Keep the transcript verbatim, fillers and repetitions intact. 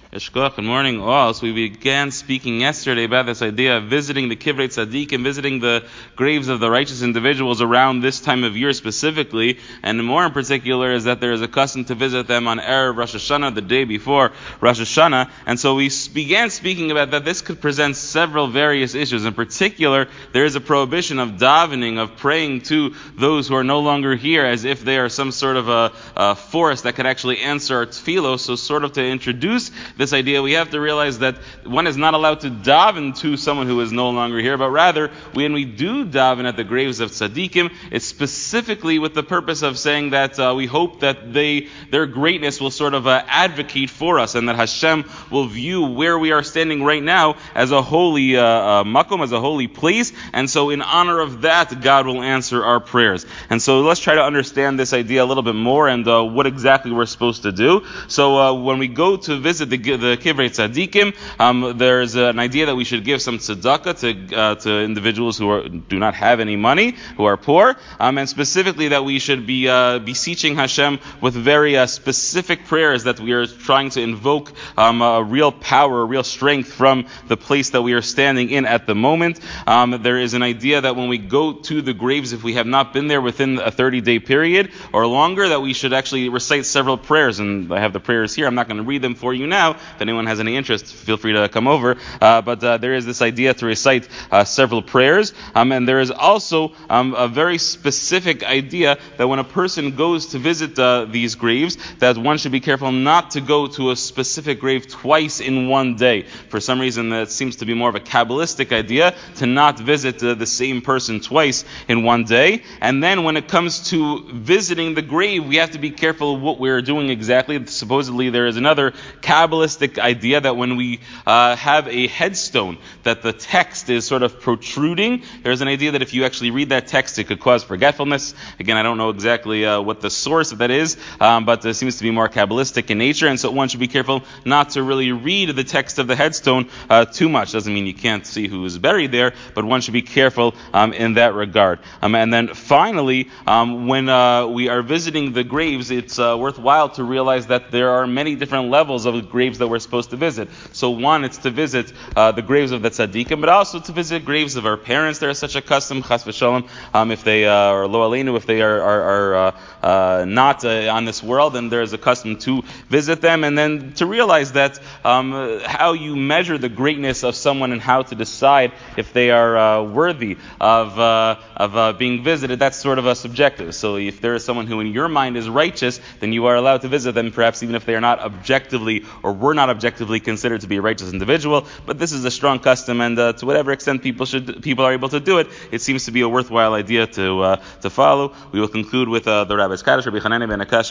Eshkoch, good morning all. So we began speaking yesterday about this idea of visiting the Kivrei Tzaddik and visiting the graves of the righteous individuals around this time of year specifically, and more in particular is that there is a custom to visit them on Erev Rosh Hashanah, the day before Rosh Hashanah. And so we began speaking about that this could present several various issues. In particular, there is a prohibition of davening, of praying to those who are no longer here as if they are some sort of a, a force that could actually answer our tefillah. So sort of to introduce this idea, we have to realize that one is not allowed to daven to someone who is no longer here, but rather, when we do daven at the graves of tzaddikim, it's specifically with the purpose of saying that uh, we hope that they, their greatness will sort of uh, advocate for us, and that Hashem will view where we are standing right now as a holy uh, uh, makom, as a holy place, and so in honor of that, God will answer our prayers. And so let's try to understand this idea a little bit more and uh, what exactly we're supposed to do. So uh, when we go to visit the the Kivrei Tzaddikim, um, there's uh, an idea that we should give some tzedakah to uh, to individuals who are, do not have any money, who are poor, um, and specifically that we should be uh, beseeching Hashem with very uh, specific prayers, that we are trying to invoke um, a real power, a real strength from the place that we are standing in at the moment. Um, there is an idea that when we go to the graves, if we have not been there within a thirty-day period or longer, that we should actually recite several prayers, and I have the prayers here. I'm not going to read them for you now. If anyone has any interest, feel free to come over. Uh, but uh, there is this idea to recite uh, several prayers. Um, and there is also um, a very specific idea that when a person goes to visit uh, these graves, that one should be careful not to go to a specific grave twice in one day. For some reason, that seems to be more of a Kabbalistic idea, to not visit uh, the same person twice in one day. And then when it comes to visiting the grave, we have to be careful what we're doing exactly. Supposedly, there is another Kabbalistic idea that when we uh, have a headstone, that the text is sort of protruding. There's an idea that if you actually read that text, it could cause forgetfulness. Again, I don't know exactly uh, what the source of that is, um, but it seems to be more Kabbalistic in nature, and so one should be careful not to really read the text of the headstone uh, too much. Doesn't mean you can't see who is buried there, but one should be careful um, in that regard. Um, and then finally, um, when uh, we are visiting the graves, it's uh, worthwhile to realize that there are many different levels of graves that we're supposed to visit. So one, it's to visit uh, the graves of the tzaddikim, but also to visit graves of our parents. There is such a custom, chas v'shalom, um, if they uh, or lo aleinu, if they are, are, are uh, uh, not uh, on this world, then there is a custom to visit them, and then to realize that um, how you measure the greatness of someone and how to decide if they are uh, worthy of uh, of uh, being visited, that's sort of a subjective. So if there is someone who in your mind is righteous, then you are allowed to visit them, perhaps even if they are not objectively or were not objectively considered to be a righteous individual. But this is a strong custom, and uh, to whatever extent people should people are able to do it, it seems to be a worthwhile idea to uh, to follow. We will conclude with uh, the Rabbi's Kaddish, Rabbi Chananya ben Akash.